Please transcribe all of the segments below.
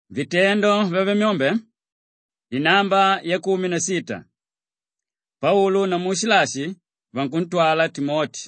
Vitendo vya Vamyombe inamba ya 16. Paulo na Musilasi vankuntwala Timoti.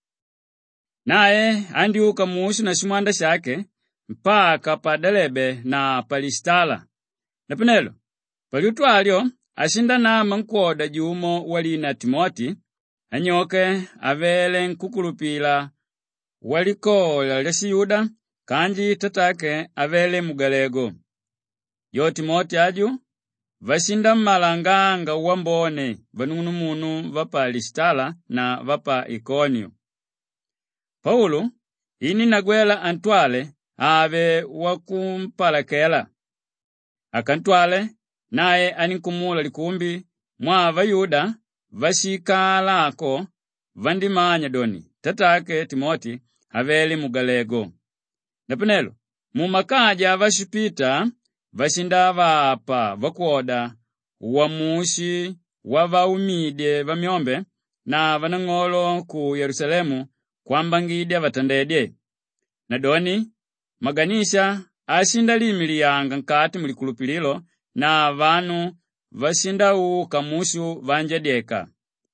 Naye andiuka musu na shimwanda shake mpaka pa Derbe na pa Listala. Napenelo paliutwalyo ashindanama nkoda jumo walina Timoti anyoke avele nkukulupila walikola lya Siyuda kanji tatake avele Mugalego. Yo Timoti aju vashinda mmalanganga wambone vanung'unumunu vapa Listala na vapa Ikonio. Paulo ini nagwela antwale ave wakumpalakela. Akantwale naye aninkumula likumbi mwa Vayuda vashikalako vandimanya doni tatake Timoti avele Mugalego. Napenelo mumakaja vashipita vashinda vapa vakuoda wamushi wavaumide Vamyombe na vanang'olo ku Yerusalemu kwambangidya vatandedye. Nadoni maganisha ashinda limiliyanga nkati mulikulupililo na vanu vashinda kamushu vanjadyeka.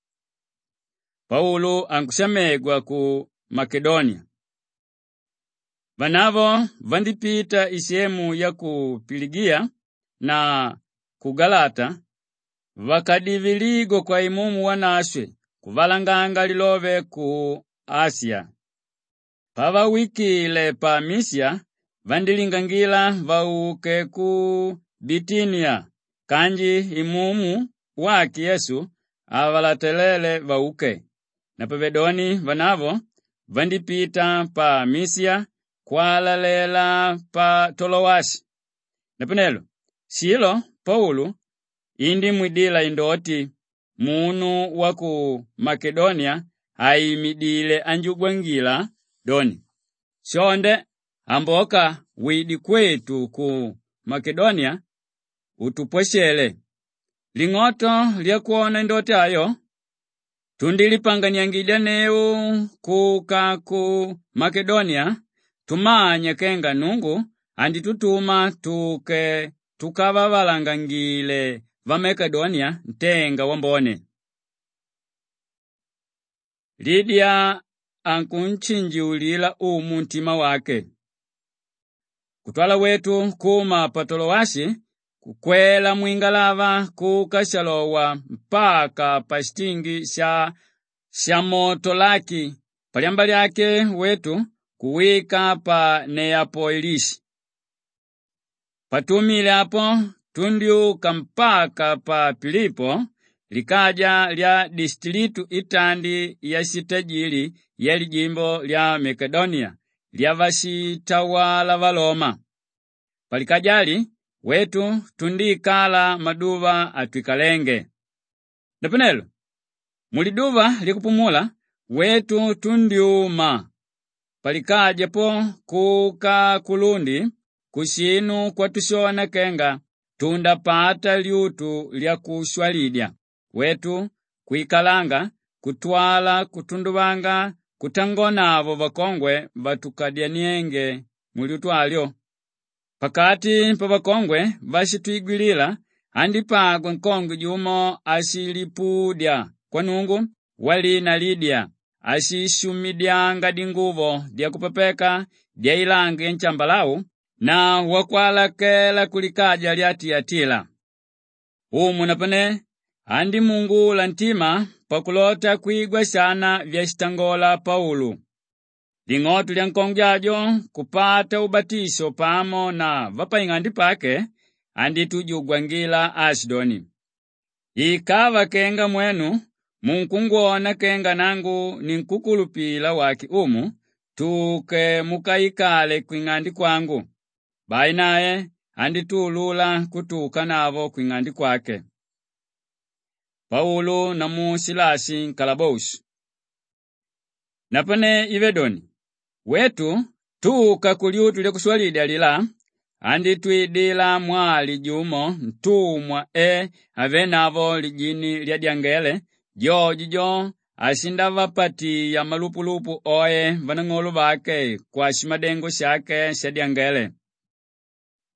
Paulo ankushamegwa ku Makedonia. Vanavo vandipita isemu ya ku Piligia na ku Galata vakadiviligo kwa imumu wanaswe kuvalanganga lilove ku Asia. Pava wikile pa Misia vandilingangila vauke ku Bitinia kanji imumu waki Yesu avalatelele vauke. Na pavedoni vanavo vandipita pa Misia kwalalela pa Tolowasi. Napenelo silo Paulo indi mwidila indoti munu waku Makedonia aimidile anjugwangila doni. Shonde amboka widi kwetu ku Makedonia utupweshele. Ling'oto lya kuona indoti ayo tundilipanganyangidya neu kuka ku Makedonia tumanya kenga Nungu anditutuma tukavavalangangile va Makedonia ntenga wambone. Lidia ankunchinjiulila muntima wake. Kutwala wetu kuma pa Tolowasi kukwela mwingalava kukashalowa mpaka pa shitingi sha moto laki palyamba lyake wetu kuwika pa Neapolisi. Patumile apo tundiuka mpaka pa Filipo likaja lya distritu itandi ya sitajili ya lijimbo lya Makedonia lya vasitawala Valoma. Palikajali wetu tundikala maduva atwikalenge. Napenelo muliduva likupumula wetu tundiuma. Palikaje po kuka kulundi kushinu kwa tushona kenga tundapata liutu lya kushwalidya. Wetu kuikalanga kutwala kutunduvanga kutangona avo vakongwe vatukadyaniyenge muliutu alyo. Pakati pa vakongwe vashitwigwilila andipagwe nkongwe jumo ashilipudya kwa Nungu walina Lidia ashishumidyanga dinguvo dya kupepeka dya ilanga enchambalau na wakwalakela kulikaja lya Tiyatila. Napane andi mungula ntima pakulota kuigwa sana vyashitangola Paulo. Ling'oto lya nkongyajo kupata ubatiso pamo na vapaing'andi pake andi tujugwangila Ashdoni. Ikava kenga mwenu munkungwona kenga nangu ninkukulupila waki tuke mukaikale kwing'andi kwangu. Bai naye anditulula kutuka navo kwing'andi kwake. Paulo na Musilasi nkalaboshi. Napane ivedoni wetu tuka kuliutu lya kuswalidya lila anditwidila mwali jumo ntumwa avenavo lijini lya dyangele jojijo ashinda vapati ya malupulupu oye vanang'olo vake kwa shimadengo shake sha dyangele.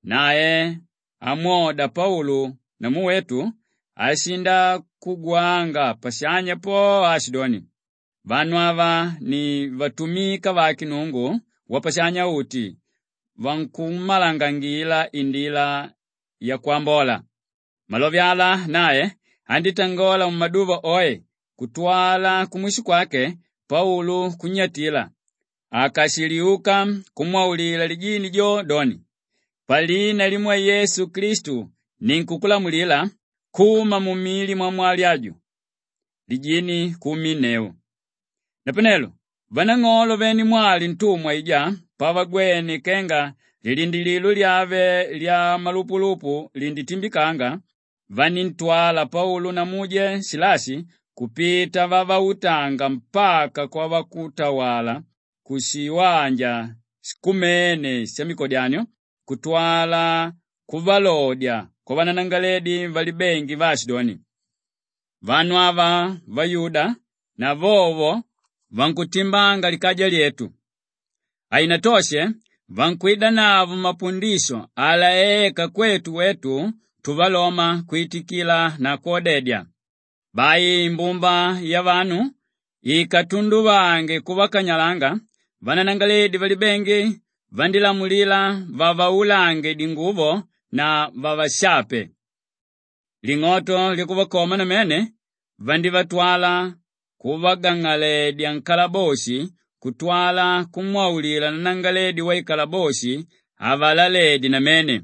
naye amoda Paulo na muwetu asinda kugwanga pasanya po Asidoni. Vanu ava ni vatumika vaki Nungu wapasanya uti vankumalangangila indila ya kwambola. Malovyala naye anditangola mumaduva oye kutwala kumwishi kwake Paulo kunyatila. Akasiliuka kumwaulila lijini jo doni, palina limwa Yesu Kristu ninkukulamulila kuma mumili mwa mwali aju. Lijini kumineu. Napenelo, vanang'olo veni mwali ntumwa ija pavagweni kenga lilindililu lyave lya malupulupu linditimbikanga, vanintwala Paulo na muje Silasi kupita vavautanga mpaka kwa vakutawala kusiwanja sikumene semikodyanyo kutwala kuvalodya kwa vananangaledi valibengi va Asidoni. Vanu ava Vayuda na vovo vankutimbanga likaja lyetu. Ainatoshe vankwida navo mapundisho alaeka kwetu wetu tuvaloma kuitikila na kodedya. Bai mbumba ya vanu ikatunduvange kuvakanyalanga, vananangaledi valibengi vandilamulila vavaulange dinguvo na vavashape. Ling'oto likuvakoma na mene vandivatwala kuvagang'aledi ankalabosi kutwala kumwaulila na nangaledi wa ikalabosi avalaledi na mene.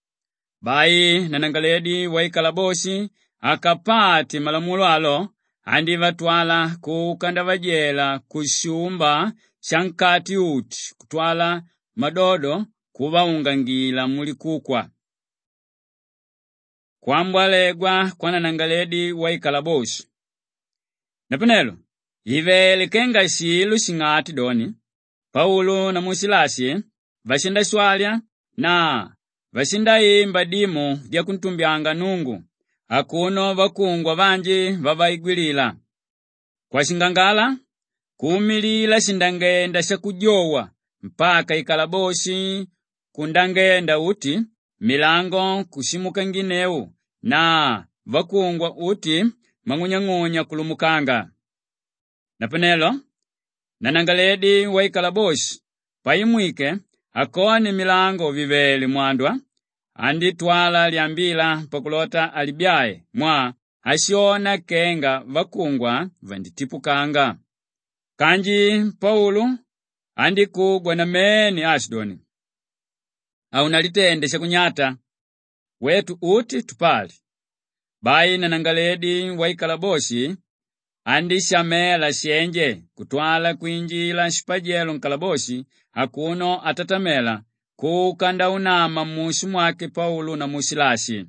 Bai na nangaledi wa ikalabosi akapati malamulo alo andivatwala kukandavajela kushumba shankati uti kutwala madodo kuvaungangila muli kukwa. Kwambwalegwa kwa nanangaledi wa ikalabosi. Napenelo, ivele kenga shilu shingati doni, Paulo na Musilasi vashinda swalya na vashinda imba dimu vya kuntumbyanga Nungu, akuno vakungwa vanji vavaigwilila. Kwa shingangala, kumilila shindangenda shakujowa mpaka ikalabosi kundangenda uti milango kushimuka ngineu na vakungwa uti mang'unyang'unya kulumukanga. Napenelo, nanangaledi wa ikalabosi paimwike akone milango viveli mwandwa anditwala lyambila pakulota alibyaye mwa asiona kenga vakungwa vanditipukanga. Kanji Paulo andikugwa na meni Asidoni. Au nalitendesha kunyata wetu uti tupali. Bai nanangaledi wa ikalabosi andishamela shenje kutwala kuinjila shipajelo nkalabosi akuno atatamela kukanda unama musu mwake Paulo na Musilasi.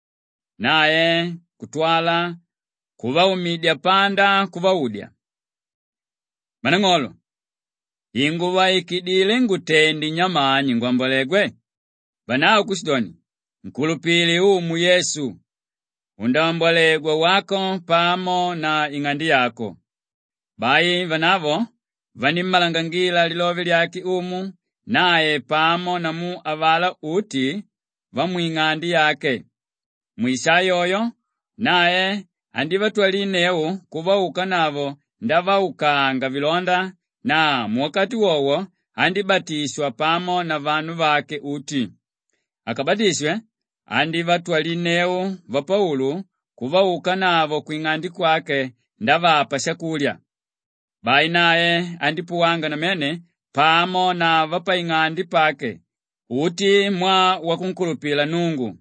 Naye kutwala kuvaumidya panda kuvaudya. Manang'olo, inguva ikidile ngutendi nyamanyi ngwambolegwe. Banao kusidoni, nkulupili umu Yesu. Undambolegwa wako pamo na ing'andi yako. Bai vanavo vanimalangangila lilovi lyaki umu, naye pamo na mu avala uti vamuing'andi yake. Mwisayoyo, naye andivatwalineu kuvauka navo ndavaukanga vilonda, na mwakati wowo andibatiswa pamo na vanu vake uti. Akabatiswe andivatwalineu va Paulo kuvauka navo kuing'andi kwake ndavapa shakulya. Bai naye andipuwanga na mene pamo na vapa ing'andi pake uti mwa wakunkulupila Nungu.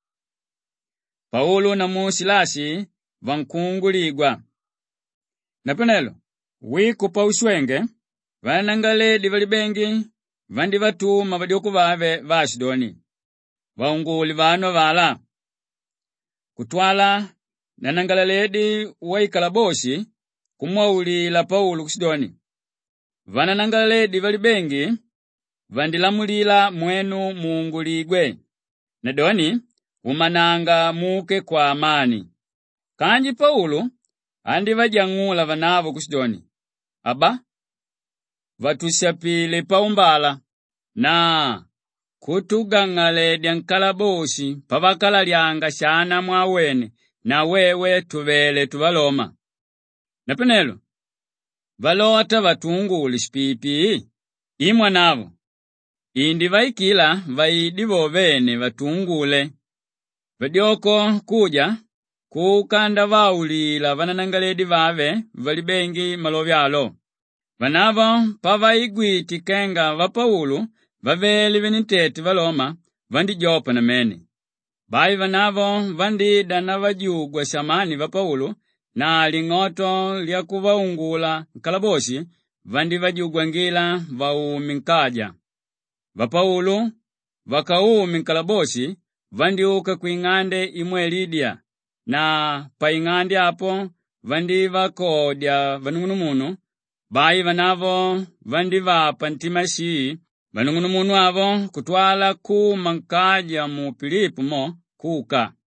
Paulo na Musilasi vankunguligwa. Napenelo, wiku pa uswenge, vanangaledi valibengi vandivatuma vadiokuvave va Asidoni. Vaunguli vano vala. Kutwala nanangalaledi wa ikalabosi kumwaulila Paulo kusidoni. Vananangalaledi valibengi vandilamulila mwenu muunguligwe. Nadoni umananga muke kwa amani. Kanji Paulo andivajang'ula vanavo kusidoni. Aba, vatushapile paumbala na kutugang'ale dya nkalabosi pavakala lyanga shana mwawene na wewe tuvele tuvaloma. Napenelo, valota vatungule shipipi, imwa navo. Indi vaikila vaidi vovene vatungule. Vadyoko kuja, kukanda vaulila vananangaledi vave vali bengi malovyalo. Vanavo pavaigwiti kenga va Paulo vaveli venitete valoma vandijopa na mene. Bai vanavo vandida na vajugwa shamani va Paulo na ling'oto lya kuvaungula nkalabosi vandi vajugwa ngila vaumi nkaja. Va Paulo vakaumi nkalabosi vandiuka kuing'ande imwe Lidia na pa ing'ande apo vandi vakodya vanung'unumunu. Bai vanavo vandi vapa ntima shii vanung'unumunu avo kutwala kuma nkaja mu Filipo mo kuka.